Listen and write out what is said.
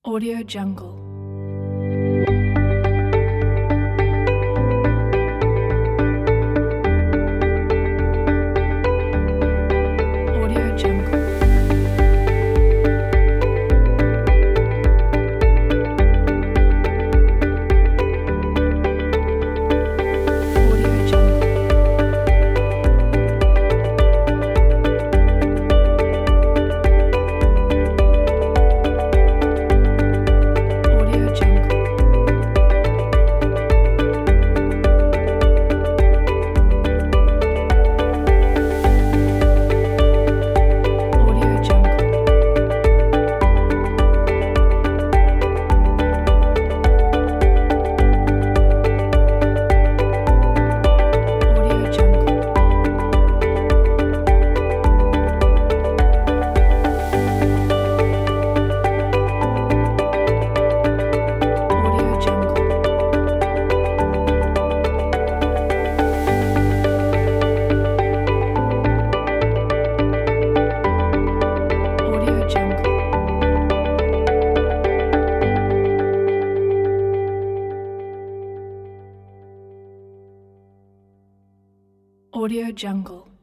Audio Jungle. Audio Jungle. Audio Jungle. Audio Jungle. Audio Jungle. Audio Jungle. Audio Jungle. Audio Jungle. Audio Jungle.